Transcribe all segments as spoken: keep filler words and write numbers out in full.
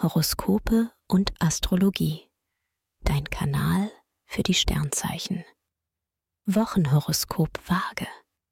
Horoskope und Astrologie. Dein Kanal für die Sternzeichen. Wochenhoroskop Waage.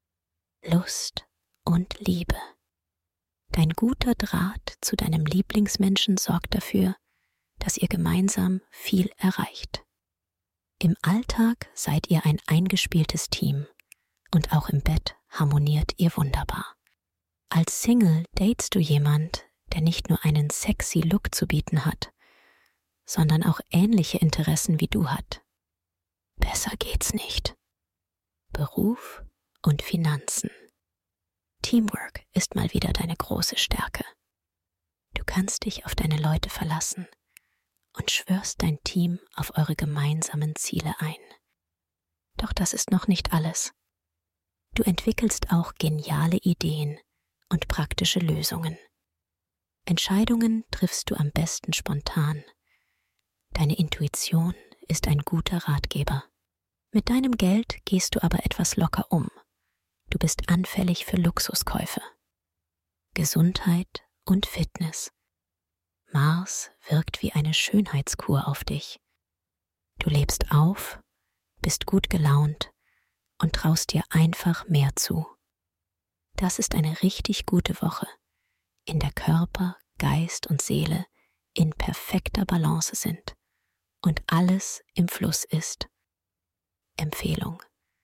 Lust und Liebe. Dein guter Draht zu deinem Lieblingsmenschen sorgt dafür, dass ihr gemeinsam viel erreicht. Im Alltag seid ihr ein eingespieltes Team und auch im Bett harmoniert ihr wunderbar. Als Single datest du jemand, der nicht nur einen sexy Look zu bieten hat, sondern auch ähnliche Interessen wie du hat. Besser geht's nicht. Beruf und Finanzen. Teamwork ist mal wieder deine große Stärke. Du kannst dich auf deine Leute verlassen und schwörst dein Team auf eure gemeinsamen Ziele ein. Doch das ist noch nicht alles. Du entwickelst auch geniale Ideen und praktische Lösungen. Entscheidungen triffst du am besten spontan. Deine Intuition ist ein guter Ratgeber. Mit deinem Geld gehst du aber etwas locker um. Du bist anfällig für Luxuskäufe. Gesundheit und Fitness. Mars wirkt wie eine Schönheitskur auf dich. Du lebst auf, bist gut gelaunt und traust dir einfach mehr zu. Das ist eine richtig gute Woche, in der Körper, Geist und Seele in perfekter Balance sind und alles im Fluss ist. Empfehlung: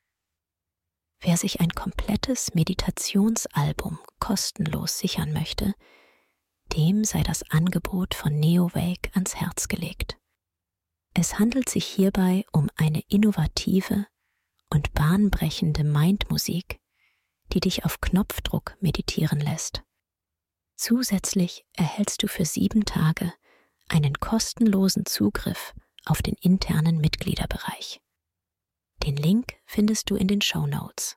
Wer sich ein komplettes Meditationsalbum kostenlos sichern möchte, dem sei das Angebot von Neowake ans Herz gelegt. Es handelt sich hierbei um eine innovative und bahnbrechende Mindmusik, die dich auf Knopfdruck meditieren lässt. Zusätzlich erhältst du für sieben Tage einen kostenlosen Zugriff auf den internen Mitgliederbereich. Den Link findest du in den Shownotes.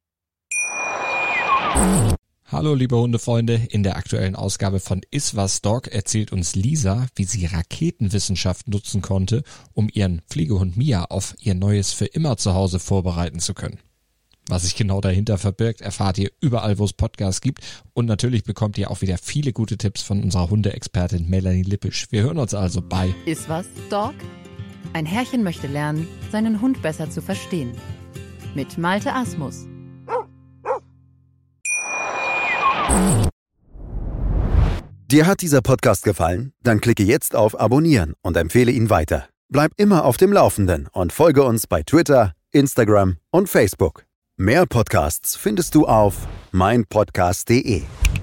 Hallo liebe Hundefreunde, in der aktuellen Ausgabe von Iswas Dog erzählt uns Lisa, wie sie Raketenwissenschaft nutzen konnte, um ihren Pflegehund Mia auf ihr neues für immer Zuhause vorbereiten zu können. Was sich genau dahinter verbirgt, erfahrt ihr überall, wo es Podcasts gibt, und natürlich bekommt ihr auch wieder viele gute Tipps von unserer Hundeexpertin Melanie Lippisch. Wir hören uns also bei Iswas Dog? Ein Herrchen möchte lernen, seinen Hund besser zu verstehen. Mit Malte Asmus. Dir hat dieser Podcast gefallen? Dann klicke jetzt auf Abonnieren und empfehle ihn weiter. Bleib immer auf dem Laufenden und folge uns bei Twitter, Instagram und Facebook. Mehr Podcasts findest du auf meinpodcast punkt de.